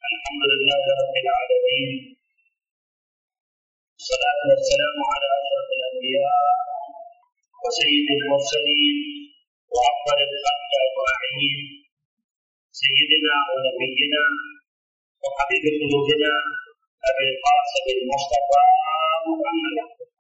الحمد لله رب العالمين، والصلاة والسلام على أشرف الأنبياء وسيد المرسلين وأفضل الخلق أجمعين، سيدنا ونبينا وحبيب قلوبنا أبي القاسم المصطفى محمد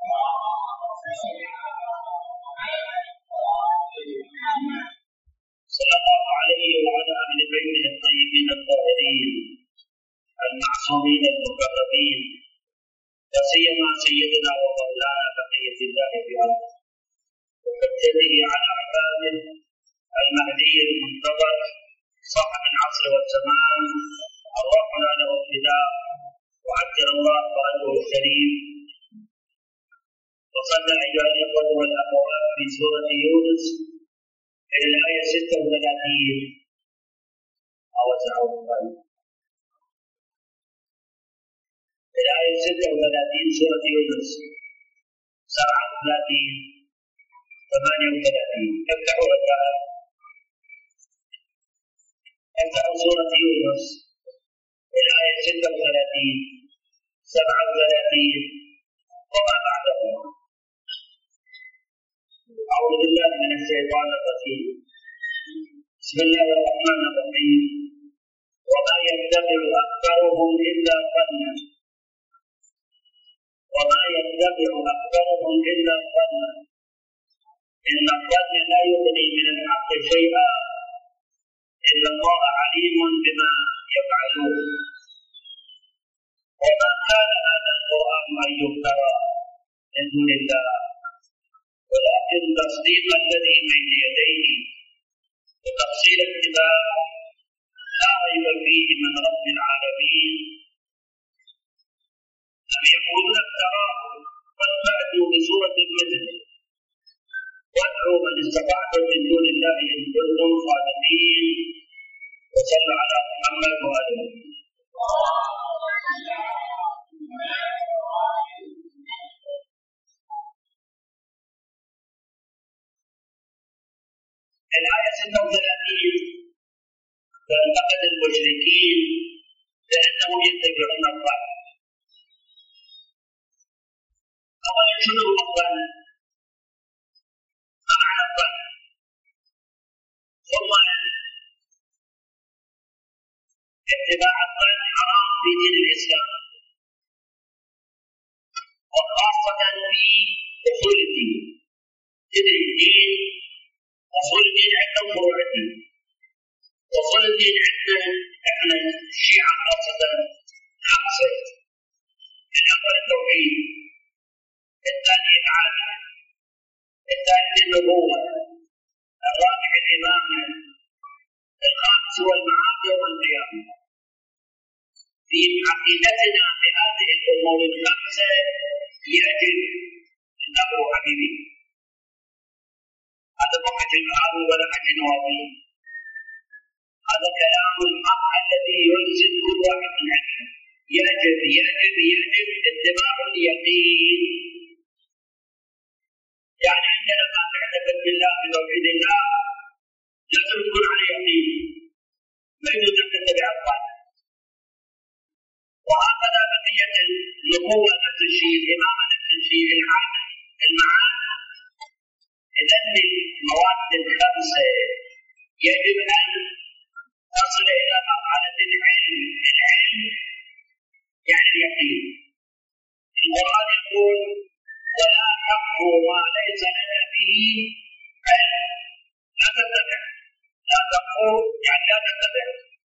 صلى الله عليه وعلى أهل بيته الطيبين الطاهرين المعصومين المقربين، وسيما سيدنا ومولانا بقية الله في الأرض وحجته على عباده المهدي المنتظر صاحب العصر والزمان، أرواحنا له الفداء وعجل الله فرجه الكريم. وصلنا أيها الإخوة والأخوات في سورة يونس إلى الآية 36 أو 39 الآية 36 سورة يونس 37 38 افتحوا سورة يونس الآية 36 37 وما بعدهما. أعوذ بالله من الشيطان الرجيم. بسم الله الرحمن الرحيم. وما يتبع أكثرهم إلا ظنا إن الظن لا يغني من الحق شيئا إن الله عليم بما يفعلون. وما كان هذا القرآن أن يفترى من دون الله ولكن تصديق الذي بين يديه وتفصيل الكتاب لا ريب فيه من رب العالمين. أم يقولون افتراه قل فأتوا بسورة مثله وادعوا من استطعتم من دون الله إن كنتم صادقين. وصلوا على محمد وآله. الآية 36 فانتقد المشركين لأنهم يتبعون الظن. أولا شنو هو الظن؟ ما معنى الظن؟ ثم اتباع الظن حرام في دين الإسلام وخاصة في أصول الدين. تدري الدين أصول الدين عندهم فروع الدين. أصول الدين عندنا احنا الشيعة خاصة خمسة: الأول التوحيد، الثاني العدل، الثالث النبوة، الرابع الإمامة، الخامس هو المعاد يوم القيامة. في عقيدتنا بهذه الأمور الخمسة يجب انتبهوا حبيبي، هذا مو حكي العالم ولا حكي نواطين، هذا كلام الحق الذي يلزم كل واحد من عندنا. يجب اتباع اليقين. يعني عندنا ما تعتقد بالله بتوحيد الله لازم تكون على يقين، ما يجوز ان تتبع الظن. وهكذا بقية النبوة نفس الشيء، الإمامة نفس الشيء، العدل، المعاد. إذن المواد الخمسة يجب أن تصل إلى مرحلة العلم. العلم يعني اليقين. القرآن يقول: ولا تقف ما ليس لك به علم. لا تتبع. لا تقف يعني لا تتبع.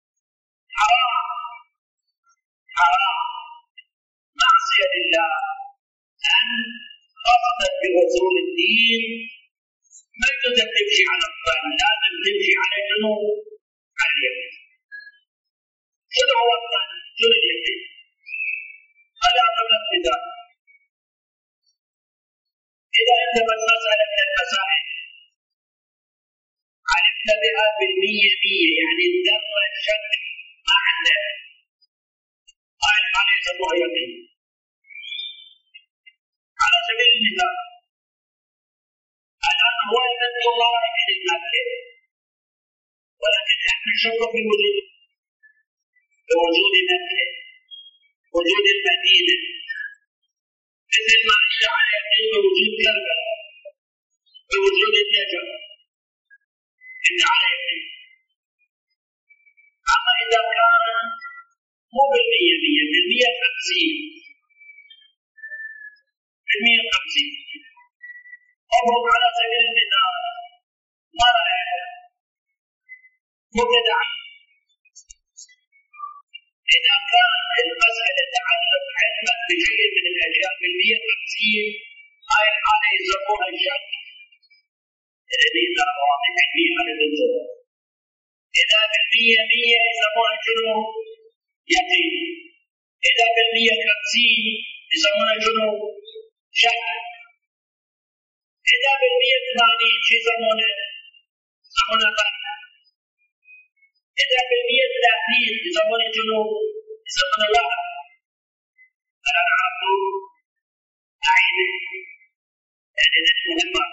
حرام معصية لله. أن خاصة بأصول الدين ما يجوز تمشي على الظن، لازم تمشي على شنو؟ على اليقين. شنو هو الظن؟ شنو اليقين؟ هذا أمر الابتداء. إذا أنت مسألة من المسائل علمت بها بالمية يعني الذرة شك ما عندك، هاي الحالة يسموها يقين. على سبيل المثال الآن هو يمد الله من المادة ولكن نحن نشك في وجوده، بوجود مكة، وجود المدينة، مثل ما أنت على يقين بوجود كربلاء، بوجود النجف، أنت على يقين. أما إذا كان مو بالمية مية، بالمية 50 أضرب على سبيل المثال ما رأيت مبتدع. إذا كان المسألة تتعلق علما بشيء من الأشياء بالمية 50، هاي الحالة يسمونها الشك. الذي ترى واضح فيه على الجزء. إذا بالمية 100 يسمونها شنو؟ يقين. إذا بالمية 50 يسمونها شنو؟ شك. إذا بالمية 80 شو يسمونه؟ يسمونه ظن. إذا بالمية 30 يسمونه شنو؟ يسمونه وهم. أنا عرفتوا أعيد يعني مهمة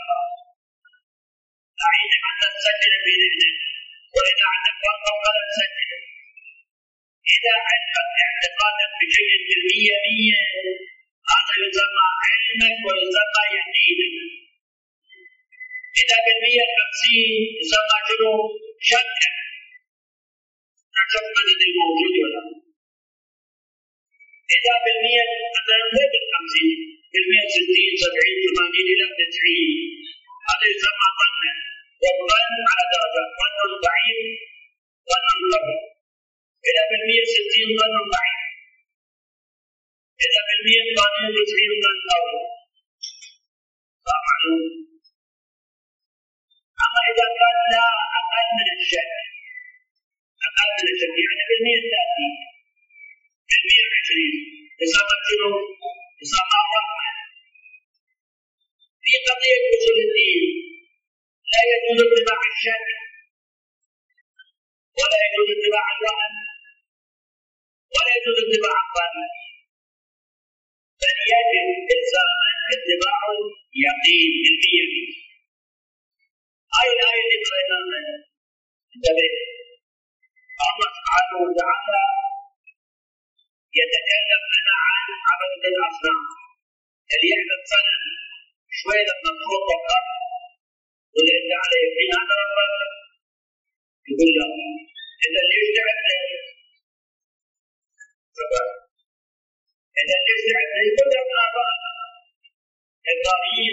أعيد حتى تسجل في ذهنك، وإذا عندك فرق فلا تسجل. إذا عندك اعتقادا بشيء بالمية 100 هذا يسمى علمك ويسمى يقينك. إذا بالمية 50 يسمى شنو؟ شكك. نشوف مدد الموجود ولا. إذا بالمية مثلا مو بال50، بالمية 60 70 80 إلى 90 هذا يسمى ظنا. والظن على درجات، ظن ضعيف، ظن قوي. إذا بالمية 60 ظن ضعيف. إذا بالمية 98 ظن قوي. صار معلوم. أما إذا كان لا أقل من الشك، أقل من الشك يعني بالمية 30 بالمية 20 يسمى شنو؟ يسمى وهم. في قضية أصول الدين لا يجوز اتباع الشك ولا يجوز اتباع الوهم ولا يجوز اتباع الظن، بل يجب إلزاما اتباع اليقين بالمية. هاي الآية اللي قرأناها انتبه. الله سبحانه وتعالى يتكلم لنا عن عبادة الأصنام. اللي يعبد صنم شوي لما تخط الأرض واللي أنت على يقين هذا ربك يقول لا، إذا ليش تعبد؟ إذا ليش تعبد؟ يقول لك آباء إبراهيم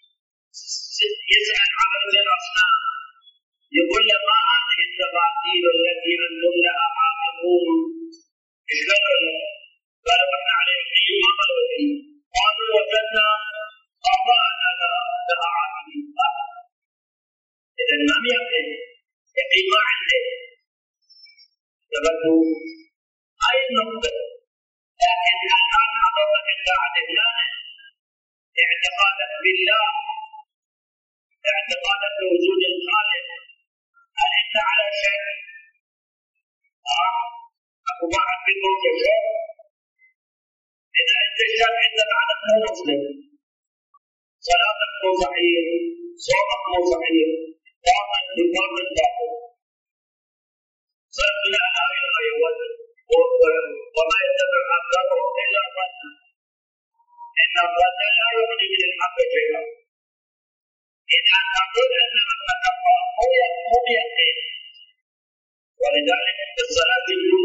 يسأل عبادة الأصنام يقول له ما هذه التفاصيل التي أنتم لها عاقبون؟ إيش قالوا؟ قالوا احنا على يقين ما قالوا لي. قالوا وجدنا آباءنا لها عاقبين. إذا ما يقين، يقين ما عنده. تبدو هاي النقطة. لكن الآن حضرتك أنت عدلانة اعتقادك بالله، اعتقادك بوجود الخالق. هل أنت على شك؟ أكو واحد منكم يشك؟ إذا أنت شك أنت بعدك مو مسلم. صلاتك مو صحيح، صومك مو صحيح، باطل بالباطل باطل. صرفنا على الآية وما يتبع أكثرهم إلا ظنا إن الظن لا يغني من الحق شيئا. إذا تقول أن من تقوى هو يقين. ولذلك في الصلاة يقول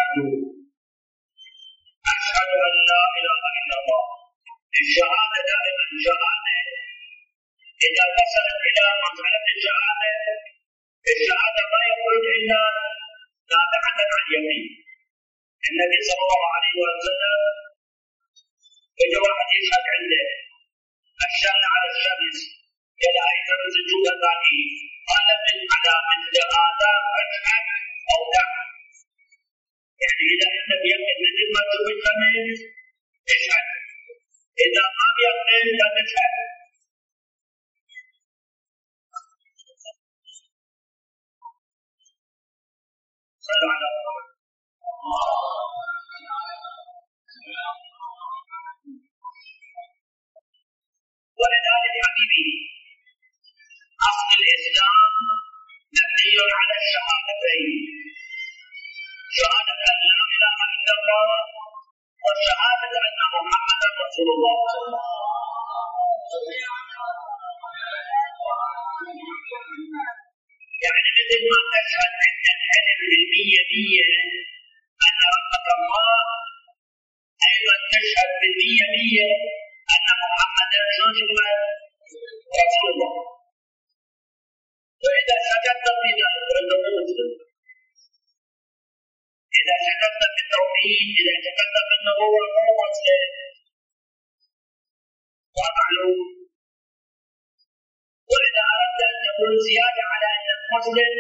أشهد أن لا إله إلا الله. الشهادة دائما شهادة. إذا وصلت إلى مرحلة الشهادة ما يخرج إلا نابعة عن يقين. النبي صلى الله عليه وسلم إذا واحد يشهد عنده الشمس على الشمس إلى أن ترز الجودة ذاتي قال من على مثل هذا أشهد أو دع. يعني إذا أنت بيقين مثل ما تشوف الشمس اشهد، إذا ما بيقين لا تشهد. صلوا على محمد. ولذلك حبيبي أصل الإسلام مبني على الشهادتين، شهادة أن لا إله إلا الله وشهادة أن محمدا رسول الله. يعني مثل ما تشهد عند العلم بالمية أن ربك الله، أيضا تشهد بالمية أن محمدا رسول الله. وإذا شككت في ذلك فإنه مسلم. إذا شككت في التوحيد، إذا شككت في النبوة فهو مسلم ومعلوم. وإذا أردت أن تكون زيادة على أنك مسلم،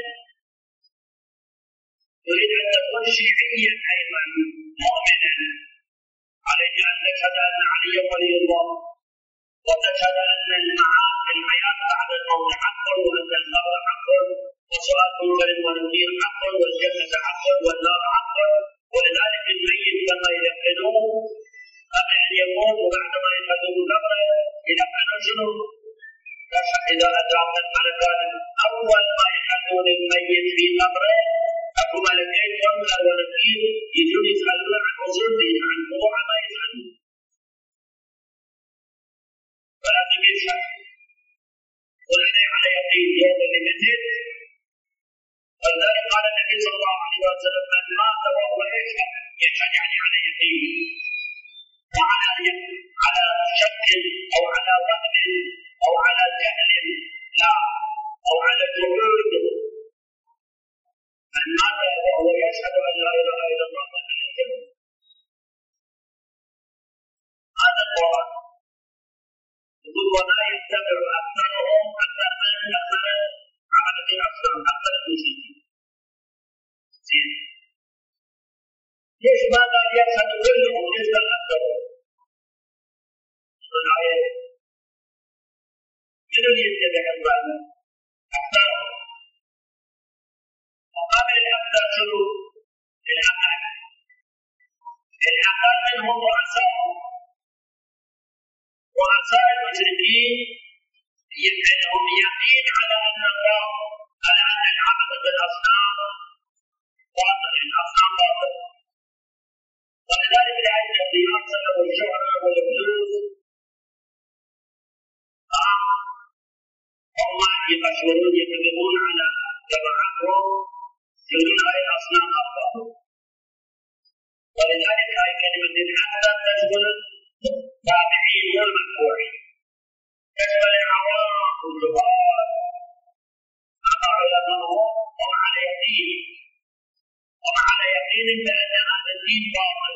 تريد أن تكون شيعيا أيضا مؤمنا، عليك أن تشهد أن علي ولي الله، وتشهد أن الحياة بعد الموت حق، وأن القبر حق، وسؤال منكر ونكير حق، والجنة حق، والنار حق. ولذلك الميت لما يدفنوه قبل أن يموت وبعدما يدفنوه قبره يدفنون شنو؟ إذا أدركت الملكان أول ما يدفنون الميت في قبره أكو ملكين منكر ونكير يجون يسألون عن وجوده، عن موضوع ما يفعلون، ولكن يشهد ولدي على يقين يوم لمثل. ولذلك قال النبي صلى الله عليه وسلم من مات وهو يشهد يعني على يقين، وعلى شك أو على وهم أو على جهل، لا، أو على جهود. من مات وهو يشهد أن لا إله إلا الله دخل الجنة. هذا القرآن يقول ولا يتبع أكثرهم حتى من دخل عمل أكثرهم حتى المشركين. زين، ليش ما قال يشهد كلهم يشهد أكثرهم؟ الآية من يتبع الظالم؟ أكثرهم. وقابل الأكثر شنو؟ الأقل. الأقل منهم رؤساءهم. رؤساء المشركين عندهم يقين على أن الله، على أن العبد بالأصنام باطل، الأصنام باطل. ولذلك لأن الرياضة والشهرة والفلوس هم يقشرون يتبعون على جماعتهم يقولون هاي الأصنام أفضل. ولذلك هاي كلمة الأحسن تشمل التابعين والمتبوعين، تشمل العوام والجهال. أما علماءهم هم على يقين، هم على يقين بأن هذا الدين باطل.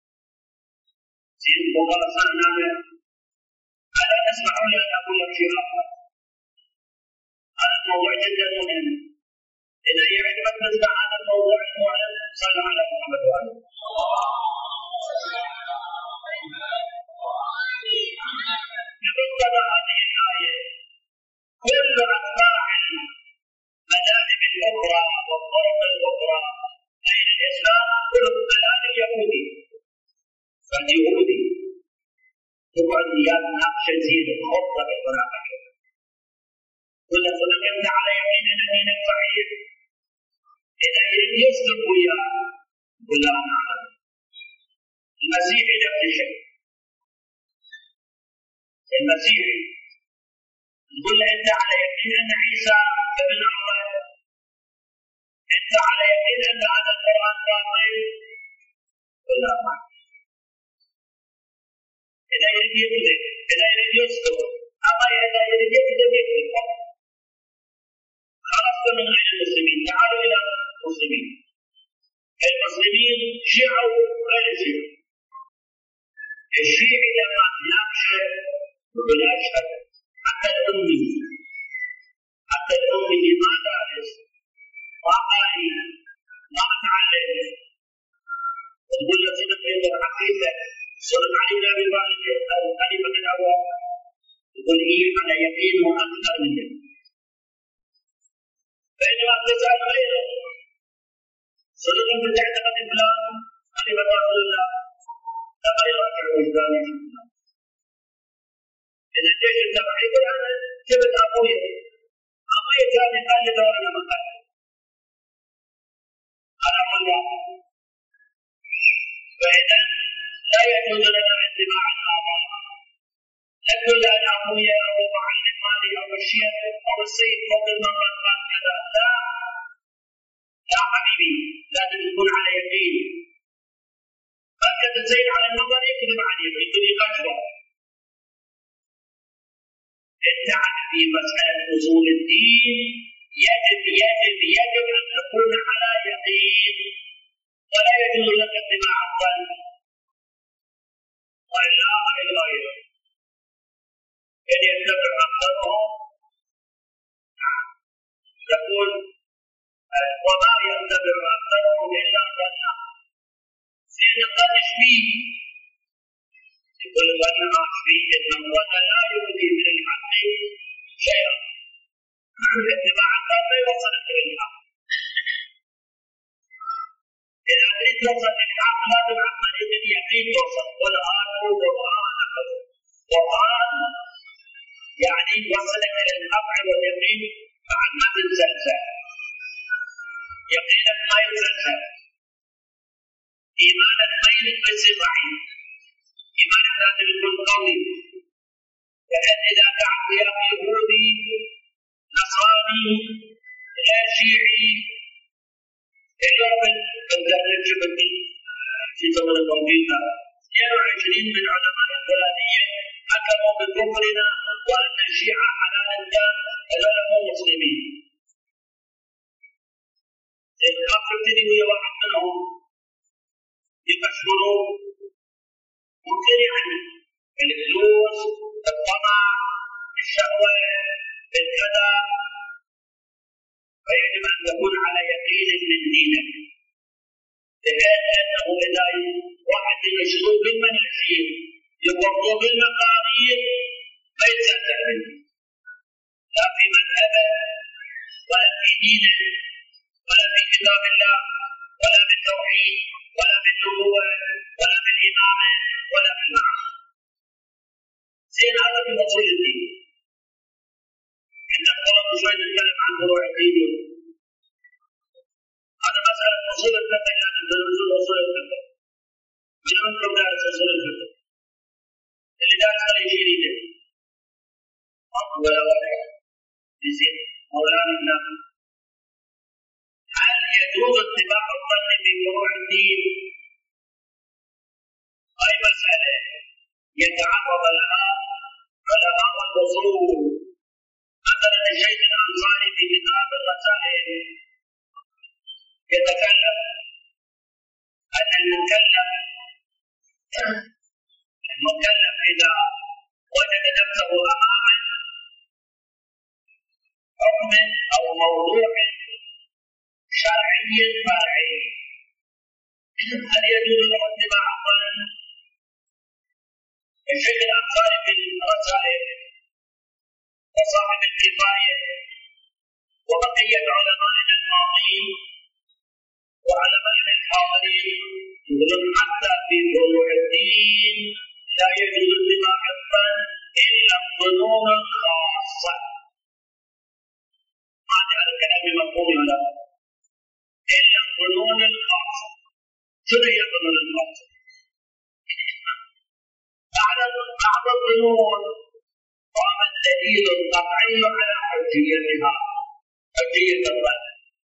زين، وخلصنا ألا تسمحوا لي أن أقول لك شيء آخر؟ هذا الموضوع جدا مهم. إذا يعجبك مثل هذا الموضوع المهم صل على محمد وآله. بمقتضى هذه الآية كل أتباع المذاهب الأخرى والطرق الأخرى غير الإسلام كلهم مذاهب يهودي. فاليهودي تقعد وياك ناقشة زين خطة بالمناقشة. ولا تنكبت على يمين دينك صحيح. إذا يريد يسلك وياك قل له نعم. المسيحي نفس الشيء. المسيحي يقول له أنت على يقين أن عيسى ابن الله، أنت على يقين أن هذا القرآن باطل، قل له نعم. إذا يريد يكذب، إذا يريد يسكت، أما إذا يريد يكذب يكذب. خلصت من غير المسلمين، تعالوا إلى المسلمين. المسلمين شيعة وغير شيعة. الشيعي لما يناقش يقول أشهد حتى الأمي، حتى الأمي ما دارس ما قاري ما متعلم، تقول له صدق عند العقيدة، صدق علي بن أبي طالب الخليفة الأول، يقول إيه على يقين وأكثر منه. فإذا تسأل غيره صدق أنت تعتقد فلان خليفة رسول الله لما يراجع وجداني في الله. إذا الجيش التبعي يقول أنا جبت أبويا كان يقال له أنا مقال. أنا أقول له يجوز لنا اتباع الآباء، لا يجوز أن أبويا أو المعلم مالي أو الشيخ أو السيد فوق المنبر قال كذا، لا يا حبيبي لازم تكون على يقين. بركة السيد على المنبر يكذب عليك يدري قشره. انت في مسألة أصول الدين يجب يجب يجب أن تكون على يقين، ولا يجوز لك اتباع الظن وإلا الغير. إن يتبع أكثرهم يقول وما يتبع أكثرهم إلا ظنا. سيد الظن فيه يقول الظن فيه إن الظن لا يؤدي من الحق شيئا. اتباع الظن يوصلك إلى الحق. إذا أريد توصل للحق لازم عن طريق اليقين توصل. والآن هو قرآن يعني يوصلك إلى الحق واليقين بعد ما تنزلزل. يقينك ما ينزلزل، إيمانك ما ينزل ضعيف، إيمانك لازم يكون قوي. لأن إذا دعت يا يهودي نصراني شيعي اليوم بالتهريج جبتي في زمن التوحيد 22 من علماء الفلانيين حكموا بكفرنا وأن الشيعة حلال الدم هذول مو مسلمين. الكافر تدري واحد منهم يكفروا ممكن يعني الفلوس، الطمع، الشهوة، الكذا. فيجب أن تكون على يقين من دينك، لأنه إذا واحد يشرب بالمناشير يقرض بالمقادير ما يتصدق منه، لا في مذهبه ولا في دينه ولا في كتاب الله ولا بالتوحيد ولا بالنبوة ولا بالإمامة ولا بالمعاد. زين هذا من أصول الدين. عندك طلب شوي نتكلم عن فروع الدين. هذا مسألة أصول الفقه، لازم تدرسون أصول الفقه. من منكم دارس أصول الفقه؟ اللي دارس خليه يشيل يده. ولا ولا زين مولانا لا. هل يجوز اتباع الظن في فروع الدين؟ هاي مسألة يتعرض لها علماء الأصول. مثلا الشيخ الأنصاري في كتاب الرسائل يتكلم أن المكلف إذا وجد نفسه أمام حكم أو موضوع شرعي فرعي هل يجوز له اتباع الظن؟ الشيخ الأنصاري في الرسائل وصاحب الكفاية وبقية علمائنا الماضيين وعلمائنا الحاضرين يقولون حتى في فروع الدين لا يجوز اتباع الظن إلا الظنون الخاصة. هذا الكلام مفهوم ولا لا؟ إلا الظنون الخاصة. شنو هي الظنون الخاصة؟ بعض الظنون قام الدليل القطعي على حجيتها، حجية الظن.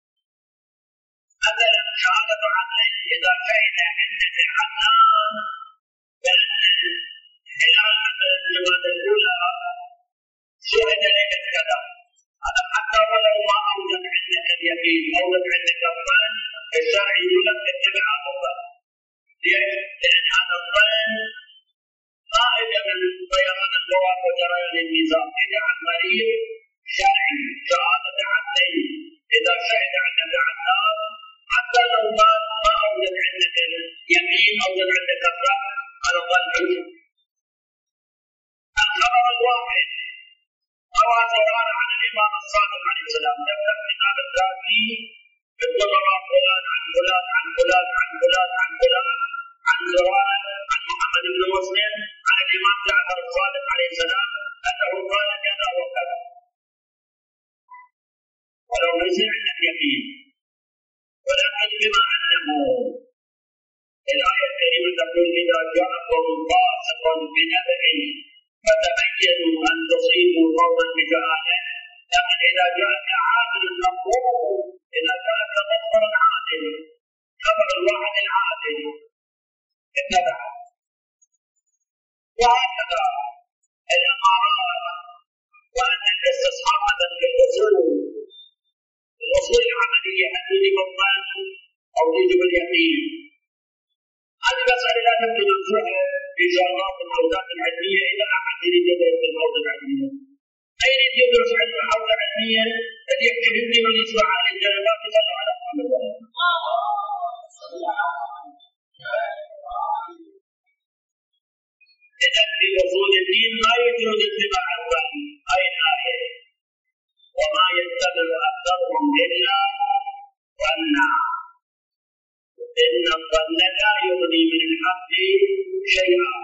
مثلا شهادة عدل إذا شهد عندك العدنان بأن الهلال مثلا الجماد الأولى شهد لك كذا، هذا حتى ولو ما أوجد عندك اليقين أوجد عندك الظن الشرع يقول لك اتبع الظن. ليش؟ لأن هذا الظن ما إجا من طيران الهواء وجريان الميزان، إجا عن طريق شرعي شهادة عدل. إذا شهد عندك عدنان حتى لو ما أوجد عندك اليقين أوجد عندك الظن، هذا ظن حجة. الخبر الواحد روى زرارة عن الإمام الصادق عليه السلام، ذكر كتاب الذاتي بالضرورة فلان عن فلان عن فلان عن فلان عن فلان عن زرارة عن محمد بن مسلم عن الإمام جعفر الصادق عليه السلام أنه قال كذا وكذا. ولو ليس عندك يقين، ولكن بما أنه الآية الكريمة رجل إذا جاءكم فاسق بنبأ فتبينوا أن تصيبوا قوما بجهالة. لكن إذا جاءك عادل مقبول، إذا جاءك مخبر عادل، خبر الواحد العادل اتبع. وهكذا الأمارات، وأن الاستصحاب في الأصول العملية هل يجب الظن أو يجب اليقين. هذه مسألة لا يمكن رجوعها في شغلات الحوزات العلمية إلى أحد يريد يدرس الحوزة العلمية. أي يريد يدرس علم الحوزة العلمية الذي يكتبني ويسمع عن الجنبات يصلوا على محمد إذا في أصول الدين لا يجوز اتباع الظن. أي آية وما يتبع أكثرهم إلا ظنا إن الظن لا يغني من الحق شيئا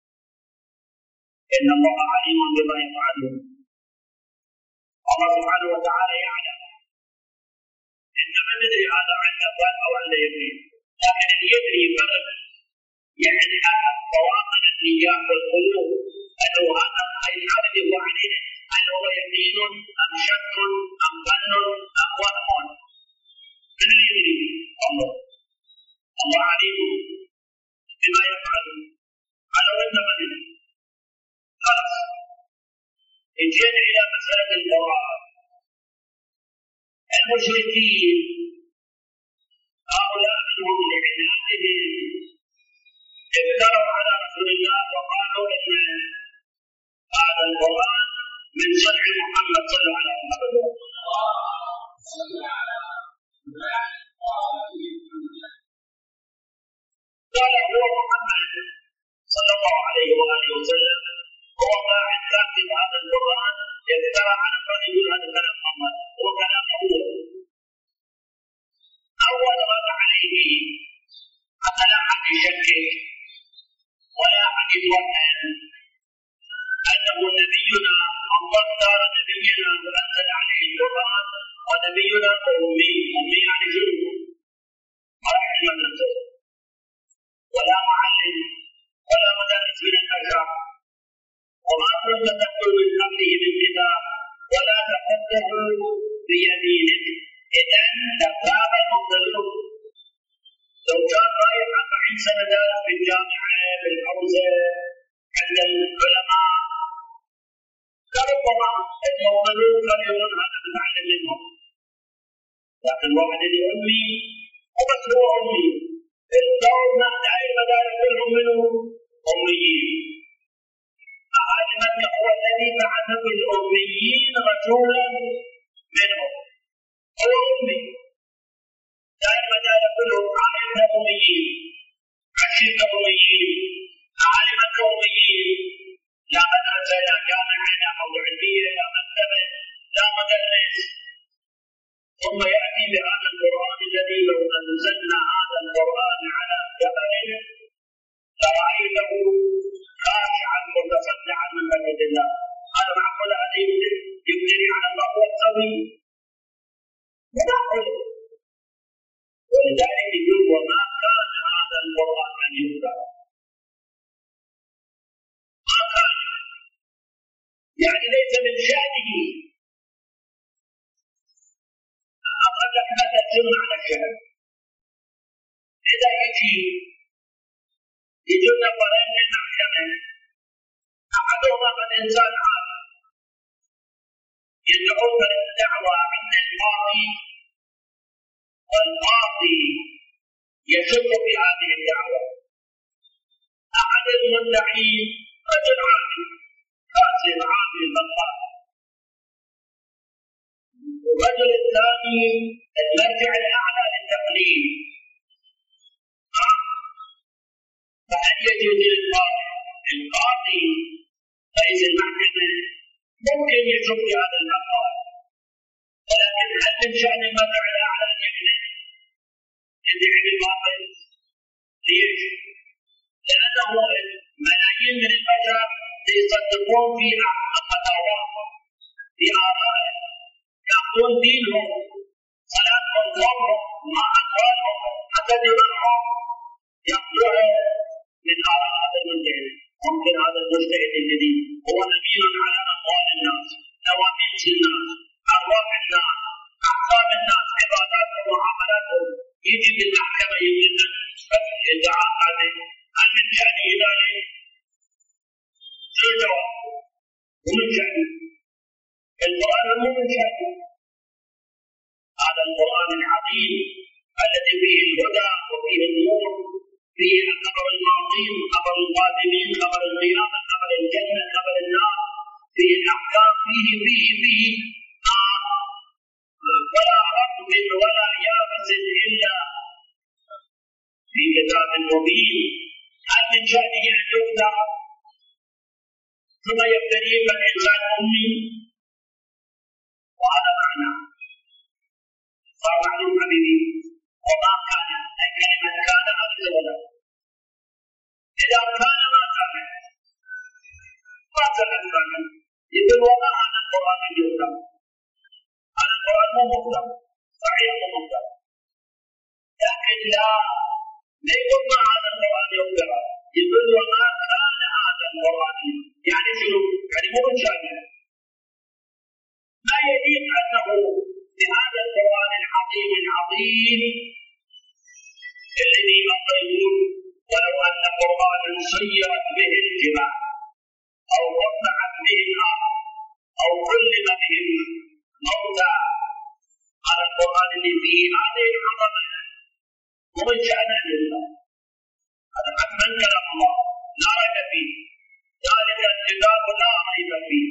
إن الله عليم بما يفعلون. الله سبحانه وتعالى يعلم. إنما ندري هذا عن الظن أو عن اليقين، لكن يدري فرق يعني مواطن النيات والقلوب أنه هذا الحرج هو عليه، هل هو يقين أم شك أم ظن أم وهم؟ من يدري؟ الله. الله عليم بما يفعلون. هذا هو التمدد. خلاص جئنا إلى مسألة القرآن. المشركين هؤلاء منهم لعنادهم افتروا على رسول الله وقالوا إن هذا القرآن من صنع محمد صلى الله عليه وسلم. قال هو محمد صلى الله عليه وآله وسلم هو قاعد كاتب هذا القرآن يفترى على من يقول هذا كلام محمد، هو كلام أول رد عليه حتى لا أحد يشكك ولا أحد يتوهم أنه نبينا الله اختار نبينا وأنزل عليه القرآن، ونبينا أمي يعني جنوب ما يعلم نفسه ولا معلم ولا مدرس من الأشرار، وما كنت تتلو من قبله من كتاب ولا تخطه بيمينك إذا لارتاب المبطلون. لو كان رايح 40 سنة درس في الجامعة بالحوزة عند العلماء لربما المبطلون كانوا يقولون هذا نتعلم منهم، لكن واحد أمي وبس هو أمي. الدولة دائما مدارس كلهم منه أميين. أهل مكة هو الذي بعث بالأميين رسولا منهم، هو أمي. دائما مدارس كلهم عائلة أميين، عشيرة أميين، أهل مكة أميين. لا مدرسة لا جامعة لا حوزة علمية لا مكتبة لا مدرس. ثم يأتي بهذا القرآن الذي لو أنزلنا هذا القرآن على جبل لرأيته خاشعا متصدعا من خشية الله. هذا معقول هذا يفتري على الله والسوي؟ معقول. ولذلك يقول وما كان هذا القرآن أن يفترى. ما كان يعني ليس من شأنه. أقل احنا ترجمنا على الشهر. إذا يجون فرين من المحكمة أحدهما من إنسان عادل يدعون للدعوة عند القاضي، والقاضي يشك في هذه الدعوة. أحد المدعين رجل عادل كاسب عادل بطال، الرجل الثاني المرجع الأعلى للتقليد. فهل يجوز للقاضي رئيس المحكمة ممكن يشوف في هذا المقال، ولكن هل من شأن المرجع الأعلى أن يدعي بالباطل؟ ليش؟ لأنه ملايين من البشر يصدقون في فتاواهم في آرائهم، يأخذون دينهم صلاتهم صومهم مع أموالهم حتى دماءهم يأخذوها ممكن هذا المجتهد الذي هو أمين على أموال الناس، نواميس الناس، أرواح الناس، أحكام الناس، عباداتهم ومعاملاتهم، يجي بالمحكمة يقول لك الادعاء هذا هل من شأنه ذلك؟ شو الجواب؟ ومن شأنه؟ القرآن مو من شأنه. هذا القرآن العظيم الذي فيه الهدى وفيه النور، فيه خبر الماضين، خبر القادمين، خبر القيامة، خبر الجنة، خبر النار، فيه الأحكام، فيه ولا رطب ولا يابس إلا في كتاب مبين. هل من شأنه أن يفتح ثم يفتريه فالإنسان أمي؟ وهذا معنى صار معلوم حبيبي. وما كان أي كلمة كان أبدا ولا إذا كان ما كان يقول وما هذا القرآن يفتح. هذا القرآن مو مفتح، صحيح مو مفتح، لكن لا يقول ما هذا القرآن يفتح، يقول وما كان هذا القرآن. يعني شنو؟ يعني مو مشابه، ما يليق أنه بهذا القرآن العظيم العظيم الذي يقول ولو أن قرآنا سيرت به الجبال أو قطعت به الأرض أو علم به الموتى. هذا القرآن اللي فيه هذه العظمة ومن شأنه لله، هذا حتما كلام الله لا ريب فيه، ذلك الكتاب لا ريب فيه.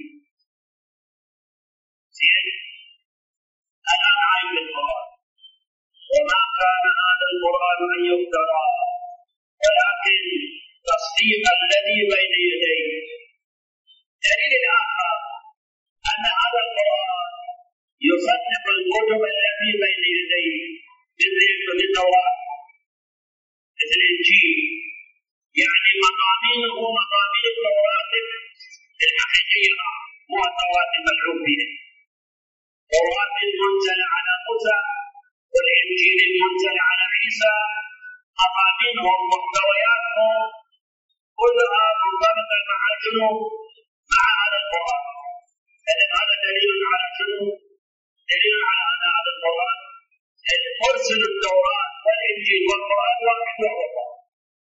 الآن عين القرآن وما كان هذا القرآن أن يفترى ولكن تصديق الذي بين يديه. دليل الآخر أن هذا القرآن يصدق الكتب التي بين يديه مثل التوراة، مثل الإنجيل، يعني مضامينه مضامين التوراة الحقيقية مو التوراة الملعوب بها. التوراة المنزلة على موسى والإنجيل المنزل على عيسى مضامينهم محتوياتهم كلها مرتبطة مع شنو؟ مع هذا القرآن. إذن هذا دليل على شنو؟ دليل على أن هذا القرآن مرسل التوراة والإنجيل والقرآن واحد وهو الله.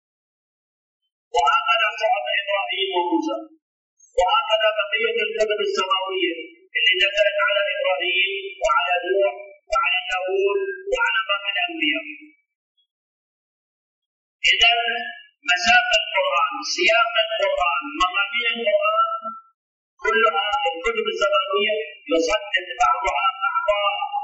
وهكذا صحف إبراهيم وموسى، وهكذا بقية الكتب السماوية اللي نزلت على إبراهيم وعلى نوح وعلى داوود وعلى باقي الأنبياء. إذن مساق القرآن، سياق القرآن، مضامين القرآن كلها الكتب السماوية يصدق بعضها بعضا.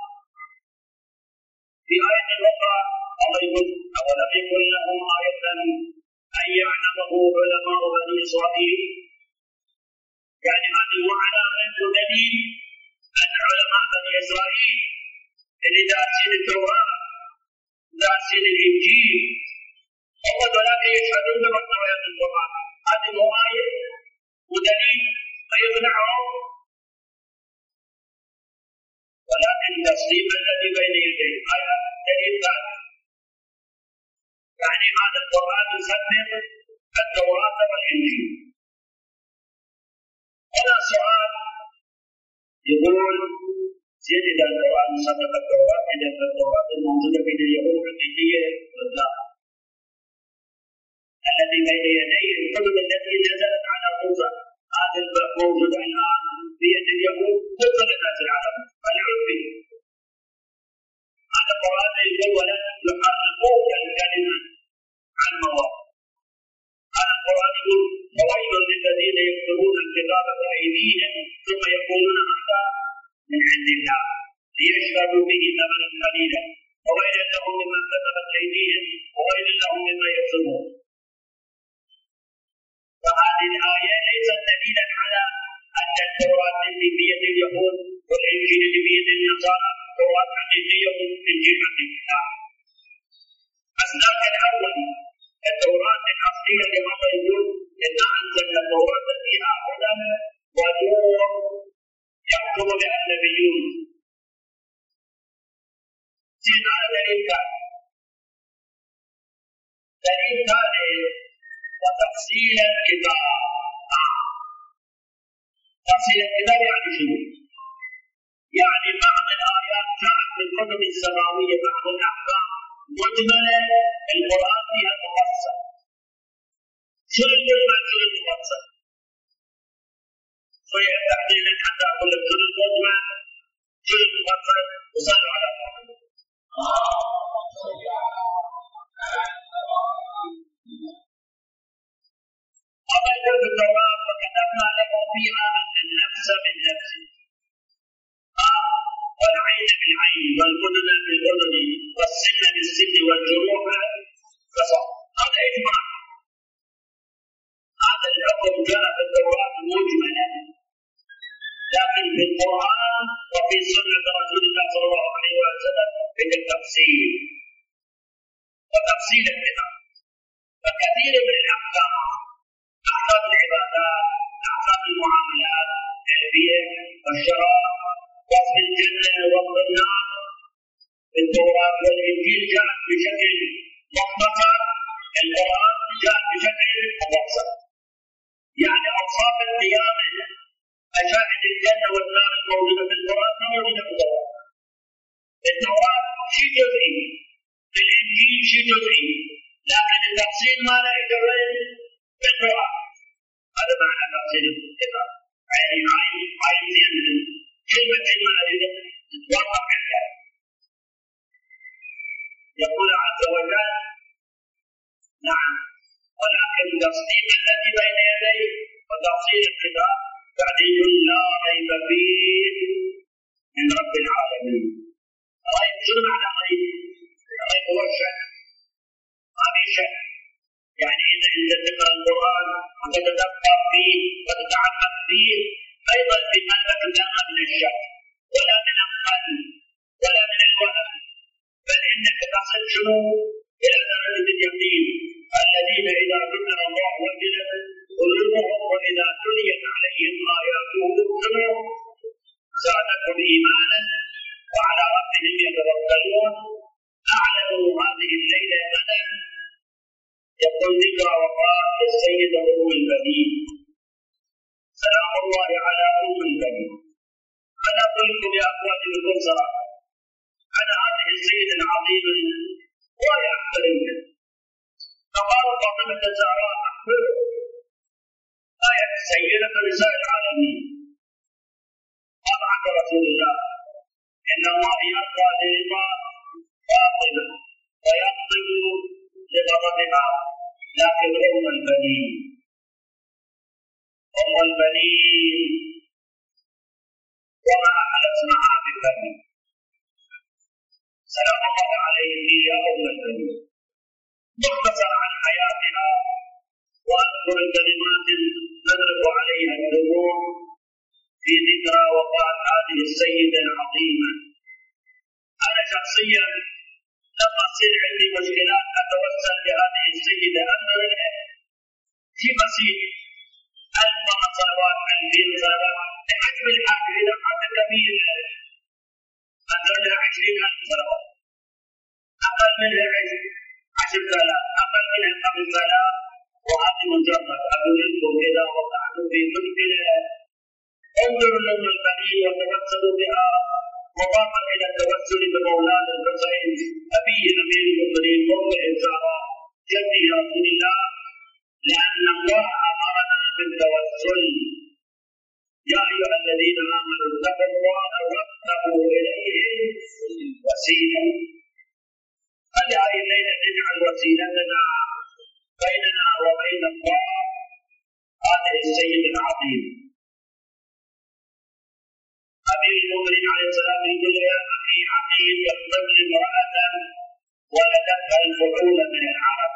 في آية أخرى الله يقول أولم يكن لهم آية أن يعلمه علماء بني إسرائيل. يعني هذه علامة دليل أن علماء بني إسرائيل اللي دارسين التوراة دارسين الإنجيل هم ذلك يشهدون بمحتويات القرآن. هذه مو آية ودليل فيمنعهم، ولكن تصديق الذي بين يديه هذا دليل ثاني. يعني هذا القرآن يصدق التوراة والإنجيل. هنا سؤال يقول زين إذا القرآن صدق التوراة، إذا التوراة الموجودة بين اليهود حقيقية ولا الذي بين يديه الكتب التي نزلت على موسى هذا الموجود الآن بيد اليهود مطلق الناس العرب فنعود به. هذا القرآن يقول ولا يحرفون الكلمة عن مواضعه. هذا القرآن يقول وويل للذين يكتبون الكتاب بأيديهم ثم يقولون هذا من عند الله ليشتروا به ثمنا قليلا وويل لهم مما كتبت أيديهم وويل لهم مما يكتبون. فهذه الآية ليست دليلا على أن التوراة التي بيد اليهود والإنجيل الذي بيد النصارى توراة حقيقية وإنجيل حقيقي. أصدق الأول التوراة الأصلية لما يقول إنا أنزلنا التوراة فيها هدى ونور يحكم بها النبيون. زين هذا دليل ثاني وتفصيل الكتاب. تفصيل الكتاب يعني شنو؟ يعني بعض الآيات جاءت في الكتب السماوية بعض الأحكام مجملة، القرآن فيها مفصل. شو المجمل شو المفصل؟ شوية تحديدا حتى أقول لك شو المجمل شو المفصل وصلوا على محمد. أما يقول في التوراة وكتبنا لكم فيها أن النفس بالنفس والعين بالعين والأذن بالأذن والسن بالسن والجروح قصاص. هذا إجماع. هذا الحكم جاء في التوراة مجملا، لكن في القرآن وفي سنة رسول الله صلى الله عليه وسلم بالتفصيل وتفصيل الكتاب. فكثير من الأحكام، أحكام العبادات، أحكام المعاملات، البيع والشراء، وصف الجنة وصف النار، في التوراة والإنجيل جاءت بشكل مختصر، القرآن جاء بشكل مفصل. يعني أوصاف القيامة، مشاهد الجنة والنار الموجودة في القرآن موجودة في التوراة. في التوراة شيء جزئي، في الإنجيل شيء جزئي، لكن التفصيل ما لا يجوز في القرآن. هذا معنى تفصيل الكتاب. يعني عايزين كلمة المعرفة تتوقف عندها. يقول عز وجل: نعم، ولكن تصديق الذي بين يديه وتفصيل الكتاب تعديل لا ريب فيه من رب العالمين. ريب شنو معنى ريب؟ الريب هو الشك، ما في شك. يعني إذا أنت تقرأ القرآن وتتدبر فيه وتتعمق فيه أيضا في قلبك ذرة من الشك ولا من القلب ولا من الوهم، بل إنك تصل شنو؟ إلى درجة اليقين. الذين إذا ذكر الله وجلت قلوبهم وإذا تليت عليهم آياته زادتهم إيمانا وعلى ربهم يتوكلون. أعلنوا هذه الليلة غدا يقول ذكرى وفاة السيدة أم البنين سلام الله على أم البنين. أنا أقول لكم يا أخواتي بكل صراحة، أنا هذه السيدة العظيمة ولا أحترمها. فقال فاطمة الزهراء: أخبره آية سيدة نساء العالمين. طبعا رسول الله إن الله يرضى لرضا فاطمة ويغضب لغضبها، لكن أم البنين وما أحد اسمها بالبنين. سلام الله عليك يا أم البنين. مختصر عن حياتها وأذكر كلمات نضرب عليها الدموع في ذكرى وفاة هذه السيدة العظيمة. أنا شخصيا لما تصير عندي مشكلات أتوسل لهذه السيدة أدعو في مسيح 1000 صلوات 2000 صلوات بحجم الحاجة. إذا كانت كبير أدعو لها 20,000 صلوات، أقل منها 10,000، أقل منها 5,000. وهذه مجرد أقول لكم إذا وقعتم في مشكلة انظروا لأم البنين وتوسلوا بها، مضافا إلى التوسل بمولانا الحسين أبي أمير المؤمنين موضع الزهراء جدي رسول الله، لأن الله أمرنا بالتوسل. يا أيها الذين آمنوا اتقوا الله وابتغوا إليه وسيلة. فلهذه الليلة نجعل وسيلتنا بيننا وبين الله هذه السيدة العظيمة. أمير المؤمنين عليه السلام يقول: يا أخي عقيل يخطب امرأة ولدتها الفحول من العرب.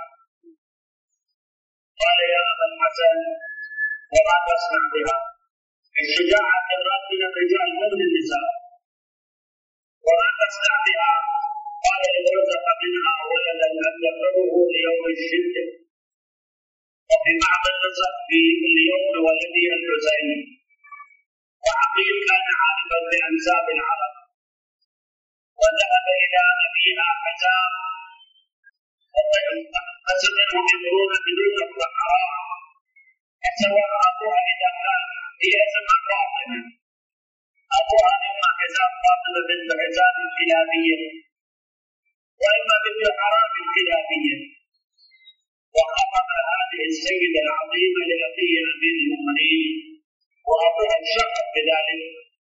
قال: يا أبا الحسن وما تصنع بها؟ الشجاعة تبرأ من الرجال مو من النساء. وما تصنع بها؟ قال: لترزق منها ولدا لم يقره ليوم الشدة. وفي بعض النسخ في اليوم ولدها الحسين. وعقيل كان عارفا بأنساب العرب، وذهب إلى أبيها حسام فسمعوا يقولون بدون الحرام سواء أبوها إذا كان هي اسمها فاطمة أبوها إما حساب فاطمة بنت حساب الكلابية وإما بنت حرام الكلابية وخطب هذه السيدة العظيمة لأبيه أمير المؤمنين وأبوها انشق بذلك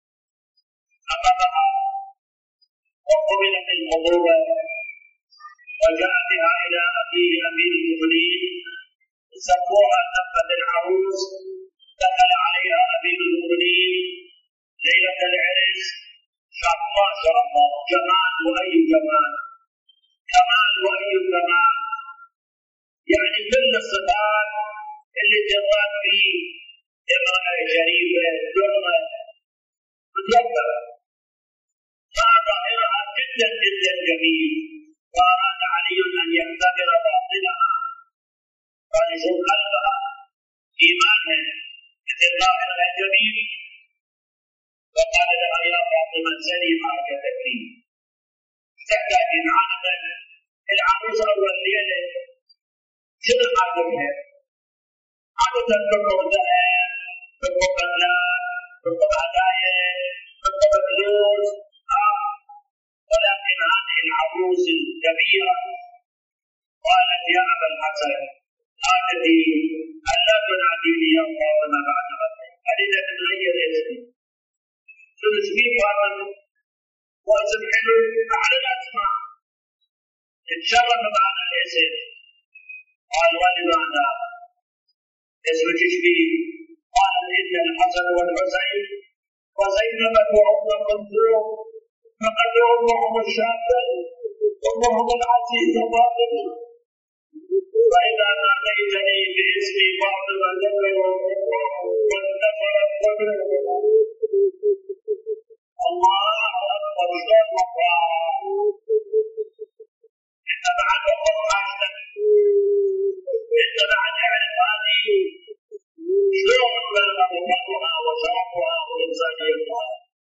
خطبها وقبلت الخطوبة وجاء بها إلى أبيه أمير المؤمنين سموها تبت العروس دخل عليها أمير المؤمنين ليلة العرس ما شاء الله جمال وأي جمال كمال وأي كمال يعني كل الصفات اللي تضاف فيه امرأة شريفة درمة مدبرة فظاهرها جدا جدا جميل وأراد علي أن يختبر باطنها قال شوف قلبها إيمانا مثل ظاهرها جميل فقال لها يا فاطمة سلي ما كتبتي تحتاجين عادة العروس أول ليلة شنو عادتها؟ عادة تطلب ذهب تطلب بنات تطلب هدايا تطلب فلوس ولكن هذه العروس الكبيرة قالت يا أبا الحسن عادتي ألا تناديني يا فاطمة بعد غدك أريد أن أغير اسمي شو اسمي فاطمة واسم حلو أعلى الأسماء اتشرف معنا الاسم قال ولماذا اسمك ايش فيه؟ قال إن الحسن والحسين وزينب وأم كلثوم فقد أمهم الشابة أمهم العزيزة فاطمة فإذا ناديتني باسمي فاطمة وانتفر الصدر الله أكبر شلون مقام أنت بعد أخذ حاجتك أنت بعد اعرف هذه شلون بلغ أمتها وشرفها وإنسانيتها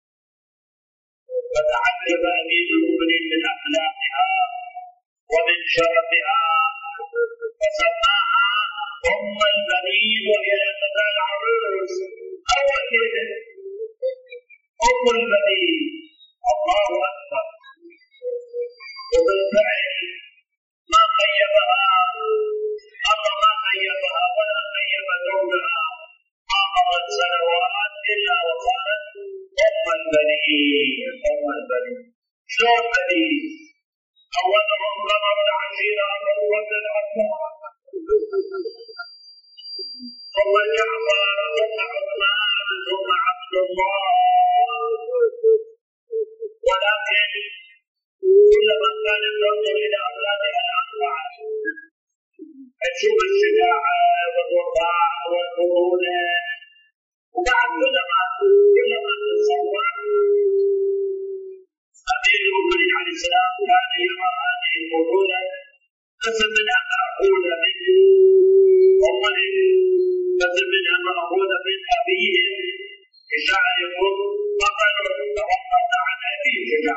فتعجب أمير المؤمنين من أخلاقها ومن شرفها فسماها أم البنين وهي لا تزال عروس أول كلمة أم البنين الله أكبر وبالفعل ما خيبها الله ما خيبها ولا خيب زوجها ما مرت سنوات إلا وصارت أم البنين أم البنين شلون بنين أولهم قمر العشيرة مروة الأطفال ثم جعفر ثم عثمان ثم عبد الله ولكن كلما كانت تنظر إلى أولادها الأربعة تشوف الشجاعة والوفاء والمرونة وبعد كلما تتصور أمير المؤمنين عليه السلام كان يرى هذه المرونة قسم منها مأخوذة من أمهم قسم منها مأخوذة من أبيهم الشاعر يقول فقد توقف عن أبيه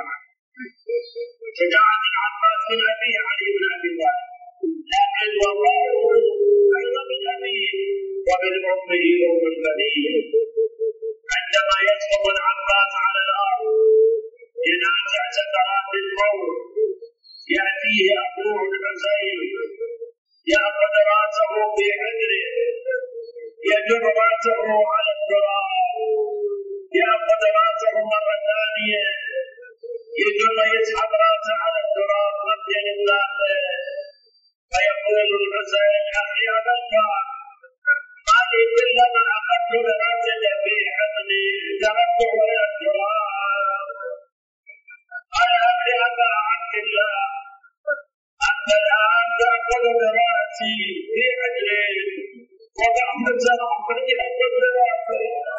شجاعة العباس من أبيه علي بن أبي طالب لكن وفاؤه أيضا من أبيه ومن أمه أم البنين عندما يسقط العباس على الأرض ينازع سكرات الموت يأتيه أبوه الحسين يأخذ رأسه في حجره يجر رأسه على التراب يأخذ رأسه مرة ثانية يجر يسحب رأسه على التراب مبين الله فيقول الحسين أخي أبا ما لي إلا من أخذت برأسه في حضني ذهبت إلى التراب أنا أخي أبا عبد الله أنت الآن تأخذ برأسي في حجري وتأخذ سنعطي أخذ برأسي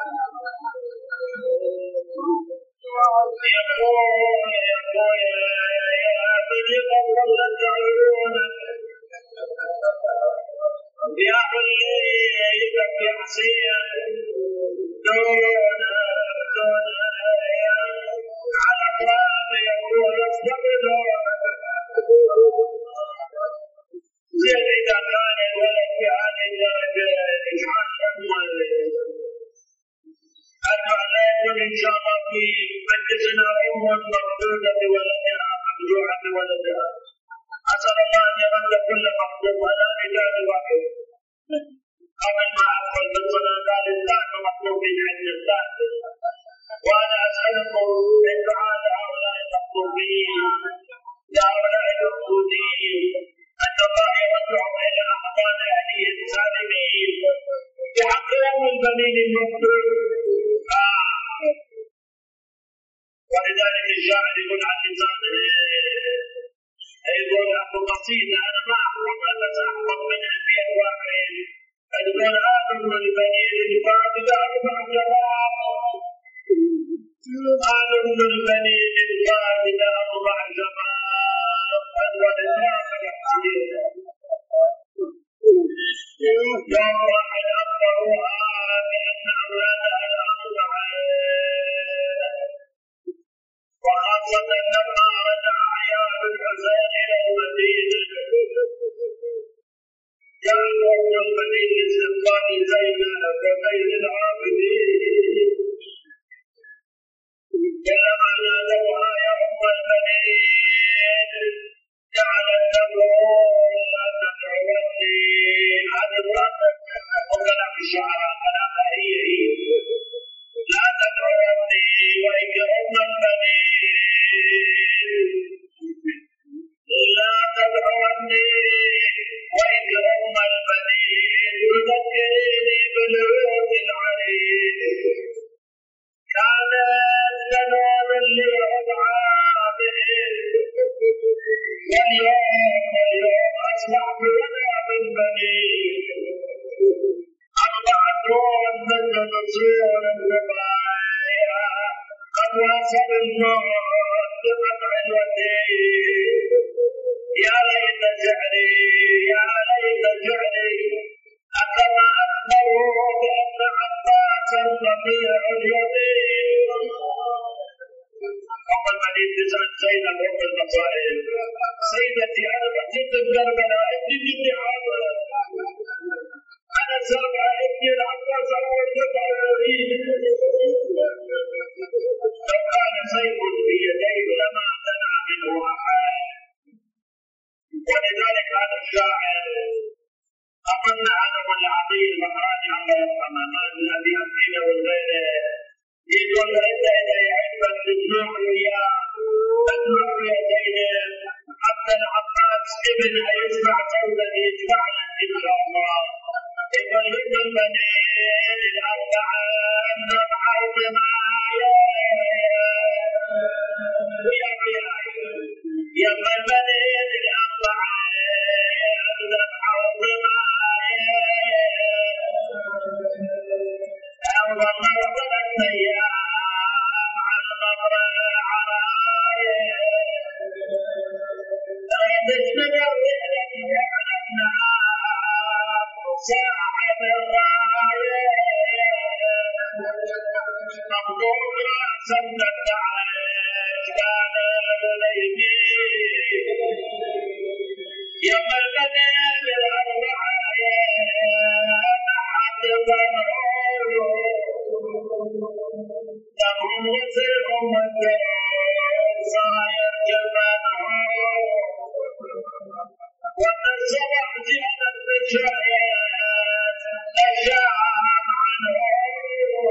يقول يا بني قبل تدعون يا بني يبكي حسين دون على أطراف يقول يستقبل القليل المطلوب. ولذلك الشاعر يقول عن الإنسان يقول أبو قصيدة أنا ما أحفظ إلا سأحفظ من 2000 واحد. يقول آدم البنين الفاضل أربع جواب. آدم البنين الفاضل أربع جواب. ولذلك الحديث يوم واحد أكبرها بأن أولادها الأربعة، وخاصة لما رجع أعياد الحسين إلى المدينة كانوا ابن البنين لاستقبال زينب وزين العابدين، كلما نادوها يا أم البنين جعلت تقول لا تدعوني. هذه امرأة وكلام الشعراء كلام هي لا تدعوني وإنك أم البنين، لا تدعوني وإنك أم البنين، تذكريني بلوث العريس كانت تنام لأضعافه، واليوم أصبحت لنا بالبنين 4 من نصور الربايا قد وصل الموت بقطع الوتين. يا ليت شعري يا ليت شعري أكما أخبروا بأن عباسا رفيع اليمين. أم البنين تسعد زينب أم المصائب سيدتي أنا بجد بكربلاء ابني جدي عامر أنا سامع ابني العباس أول قطع اليمين. لو كان سيف في يديه لما منع منه أحد. ولذلك هذا الشاعر أظن عدم العظيم مخراج الله يرحمه ما من أبي أمينة والغيره يقول إذا علما بالنور يا النور يا زينب حتى العباس ابن هيسمع صوتا يسمع لك إن شاء الله. يقول إن البنين الأربعة نضعوا بمايا يا البنين الأربعة نضعوا بمايا أرضا مرضى الأيام على الأمر عرايا تشتغل بألم يعلمنا صاحب الراية مقبول رأسا تدعش كان إليه يا البنين الأربعة لهم وزرهم والدين صاير جبانهم وتسبح زيادة الرجايات أشام عنهم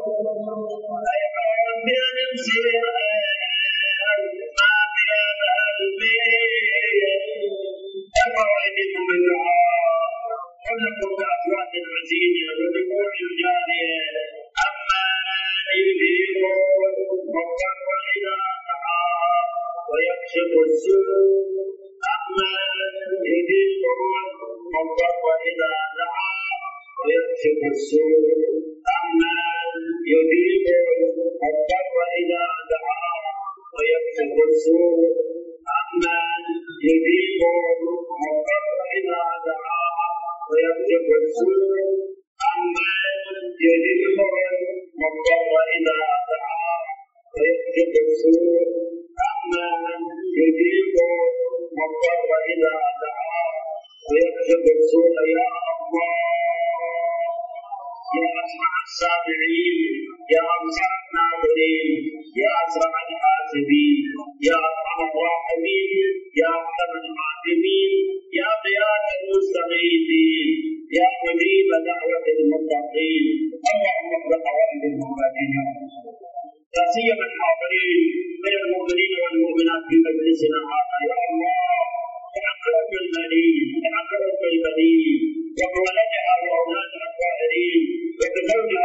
أيضاً بنمسير ما بين البيت أفوائدكم بالدعاء كلكم بأصوات العزيزة ودموع الجارية أما يذيبون ربك إذا دعا ويكشف السوء أما يذيبون ربك إذا دعا ويكشف السوء أما يذيبون ربك إذا دعا ويكشف السوء أما يذيبون ربك إذا دعا ويكشف السوء أما يذيبون ربك إذا دعا ويكشف السوء أما يذيبون ربك إذا دعا ويكشف السوء يا الله يا أسمع السامعين يا أمسع الناظرين يا أسرع الحاسبين يا أرحم الراحمين يا أحكم الحاكمين يا قيادة المستغيثين يا مجيب دعوة المتقين اللهم اغفر للمؤمنين لا سيما الحاضرين من المؤمنين والمؤمنات في مجلسنا هذا يا الله تحقق بالبنين تحقق بالبنين وولدها وأولادها الطاهرين وتزوجها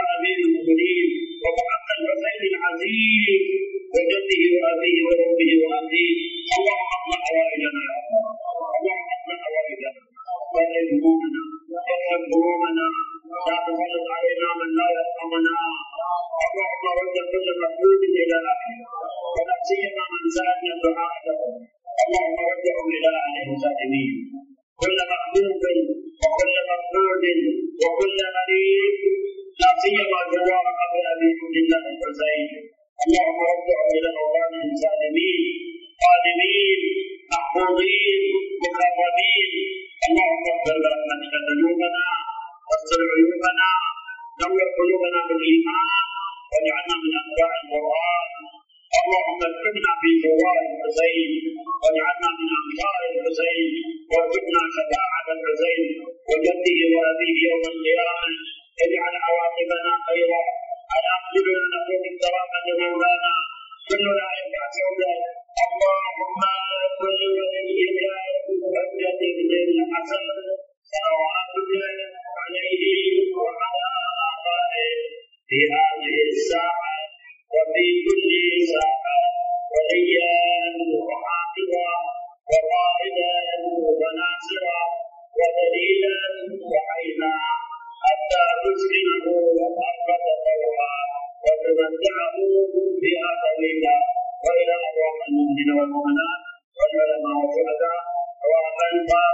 وكل غريب، لا سيما جوار ابي عبد الله الحسين. اللهم ارجعهم الى اوطانهم سالمين قادمين محفوظين مكرمين. اللهم اغفر برحمتك ذنوبنا واستر عيوبنا، نور قلوبنا بالايمان واجعلنا من اتباع القران. اللهم اكتبنا في زوار الحسين واجعلنا من انصار الحسين، وارزقنا شفاعة الحسين وجده وابيه يوم القيامة. اجعل عواقبنا خيرا. على اقدر نقول الكرامة مولانا كلنا ينفع سودا. اللهم كل وليك حجة بن الحسن صلوات الله عليه وعلى آبائه في هذه الساعة وفي كل ساعة، وليا وحافظا وقائدا وناصرا ودليلا وعينا، حتى تسكنه أرضك طوعا وتمتعه بها طويلا. وإلى أرواح المؤمنين والمؤمنات والعلماء والشهداء وأرواح